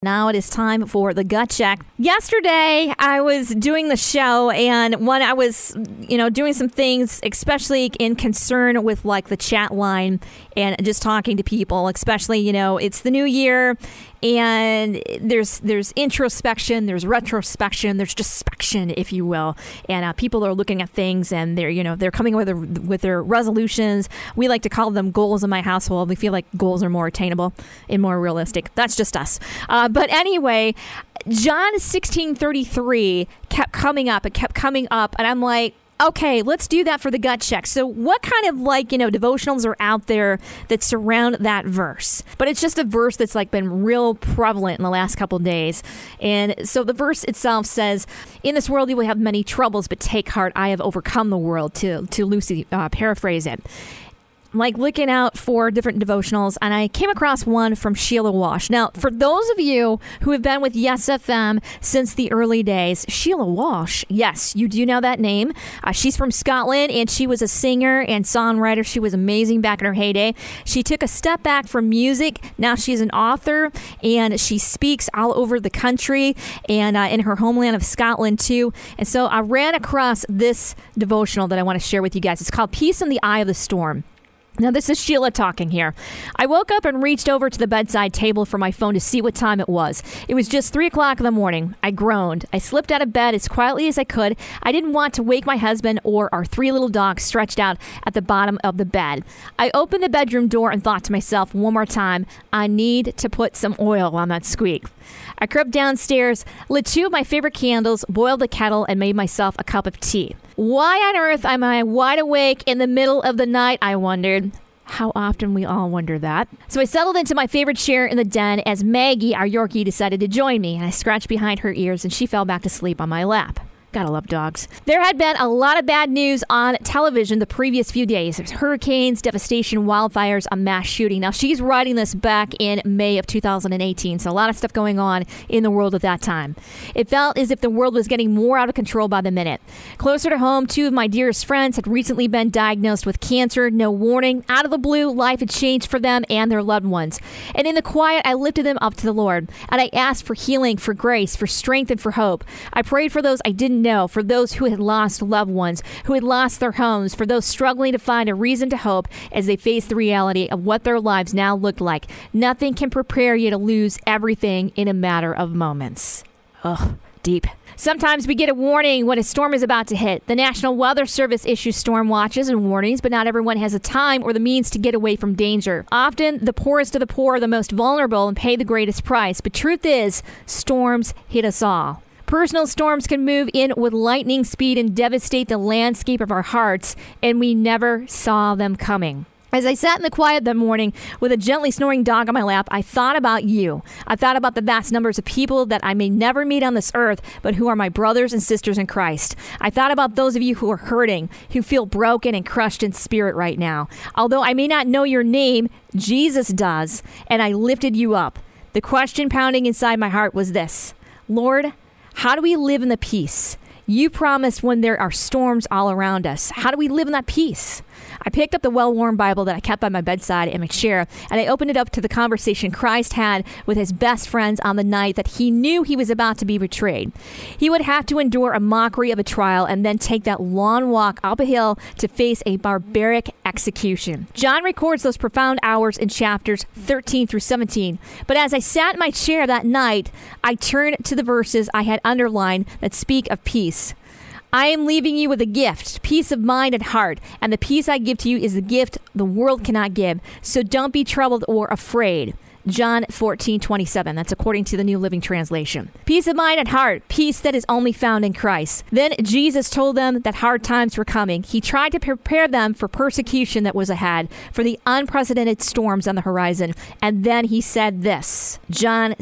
Now it is time for the gut check. Yesterday, I was doing the show, and when I was, doing some things, especially in concern with like the chat line and just talking to people, especially, it's the new year, and there's introspection, there's retrospection, there's dispection, if you will, and people are looking at things, and they're coming with their resolutions. We like to call them goals in my household. We feel like goals are more attainable and more realistic. That's just us. But anyway, John 16:33 kept coming up. It kept coming up. And I'm like, okay, let's do that for the gut check. So what kind of devotionals are out there that surround that verse? But it's just a verse that's been real prevalent in the last couple of days. And so the verse itself says, in this world you will have many troubles, but take heart, I have overcome the world, to loosely paraphrase it. Looking out for different devotionals, and I came across one from Sheila Walsh. Now, for those of you who have been with Yes FM since the early days, Sheila Walsh, yes, you do know that name. She's from Scotland, and she was a singer and songwriter. She was amazing back in her heyday. She took a step back from music. Now she's an author, and she speaks all over the country and in her homeland of Scotland, too. And so I ran across this devotional that I want to share with you guys. It's called Peace in the Eye of the Storm. Now, this is Sheila talking here. I woke up and reached over to the bedside table for my phone to see what time it was. It was just 3 o'clock in the morning. I groaned. I slipped out of bed as quietly as I could. I didn't want to wake my husband or our 3 little dogs stretched out at the bottom of the bed. I opened the bedroom door and thought to myself one more time, I need to put some oil on that squeak. I crept downstairs, lit 2 of my favorite candles, boiled the kettle, and made myself a cup of tea. Why on earth am I wide awake in the middle of the night, I wondered. How often we all wonder that. So I settled into my favorite chair in the den as Maggie, our Yorkie, decided to join me, and I scratched behind her ears, and she fell back to sleep on my lap. Gotta love dogs. There had been a lot of bad news on television the previous few days. There's hurricanes, devastation, wildfires, a mass shooting. Now, she's writing this back in May of 2018, so a lot of stuff going on in the world at that time. It felt as if the world was getting more out of control by the minute. Closer to home, 2 of my dearest friends had recently been diagnosed with cancer. No warning. Out of the blue, life had changed for them and their loved ones. And in the quiet, I lifted them up to the Lord, and I asked for healing, for grace, for strength, and for hope. I prayed for those I didn't know, for those who had lost loved ones, who had lost their homes, for those struggling to find a reason to hope as they face the reality of what their lives now look like. Nothing can prepare you to lose everything in a matter of moments. Ugh, deep. Sometimes we get a warning when a storm is about to hit. The National Weather Service issues storm watches and warnings, but not everyone has the time or the means to get away from danger. Often, the poorest of the poor are the most vulnerable and pay the greatest price. But truth is, storms hit us all. Personal storms can move in with lightning speed and devastate the landscape of our hearts, and we never saw them coming. As I sat in the quiet that morning with a gently snoring dog on my lap, I thought about you. I thought about the vast numbers of people that I may never meet on this earth, but who are my brothers and sisters in Christ. I thought about those of you who are hurting, who feel broken and crushed in spirit right now. Although I may not know your name, Jesus does, and I lifted you up. The question pounding inside my heart was this: Lord, how do we live in the peace you promised when there are storms all around us? How do we live in that peace? I picked up the well-worn Bible that I kept by my bedside in my chair, and I opened it up to the conversation Christ had with his best friends on the night that he knew he was about to be betrayed. He would have to endure a mockery of a trial and then take that long walk up a hill to face a barbaric execution. John records those profound hours in chapters 13 through 17. But as I sat in my chair that night, I turned to the verses I had underlined that speak of peace. I am leaving you with a gift, peace of mind and heart, and the peace I give to you is the gift the world cannot give. So don't be troubled or afraid. John 14:27. That's according to the New Living Translation. Peace of mind and heart, peace that is only found in Christ. Then Jesus told them that hard times were coming. He tried to prepare them for persecution that was ahead, for the unprecedented storms on the horizon. And then he said this, John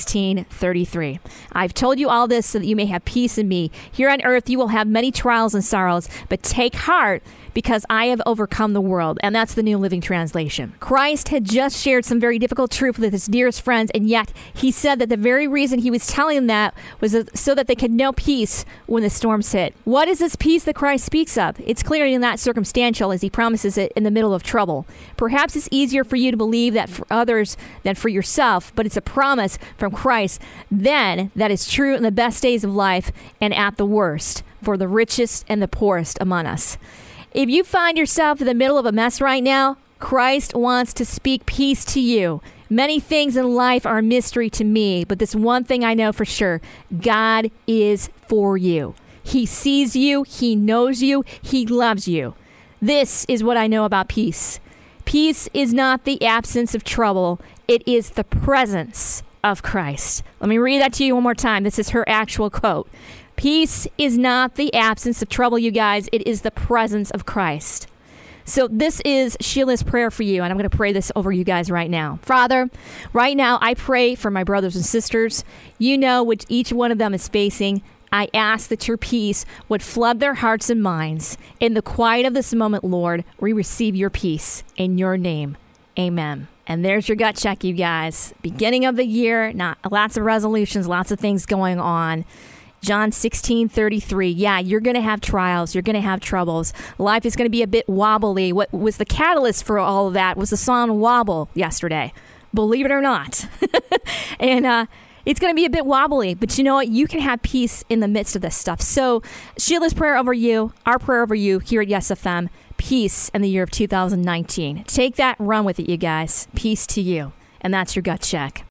16:33. I've told you all this so that you may have peace in me. Here on earth you will have many trials and sorrows, but take heart, because I have overcome the world. And that's the New Living Translation. Christ had just shared some very difficult truths roof with his dearest friends, and yet he said that the very reason he was telling them that was so that they could know peace when the storms hit. What is this peace that Christ speaks of? It's clearly not circumstantial, as he promises it in the middle of trouble. Perhaps it's easier for you to believe that for others than for yourself, but it's a promise from Christ then that is true in the best days of life and at the worst for the richest and the poorest among us. If you find yourself in the middle of a mess right now, Christ wants to speak peace to you. Many things in life are a mystery to me, but this one thing I know for sure: God is for you. He sees you, he knows you, he loves you. This is what I know about peace. Peace is not the absence of trouble, it is the presence of Christ. Let me read that to you one more time. This is her actual quote. Peace is not the absence of trouble, you guys. It is the presence of Christ. So this is Sheila's prayer for you, and I'm going to pray this over you guys right now. Father, right now I pray for my brothers and sisters. You know what each one of them is facing. I ask that your peace would flood their hearts and minds. In the quiet of this moment, Lord, we receive your peace in your name. Amen. And there's your gut check, you guys. Beginning of the year, not lots of resolutions, lots of things going on. John 16:33. Yeah, you're going to have trials. You're going to have troubles. Life is going to be a bit wobbly. What was the catalyst for all of that was the song Wobble yesterday. Believe it or not. And it's going to be a bit wobbly, but you know what? You can have peace in the midst of this stuff. So Sheila's prayer over you, our prayer over you here at Yes FM, peace in the year of 2019. Take that and run with it, you guys. Peace to you. And that's your gut check.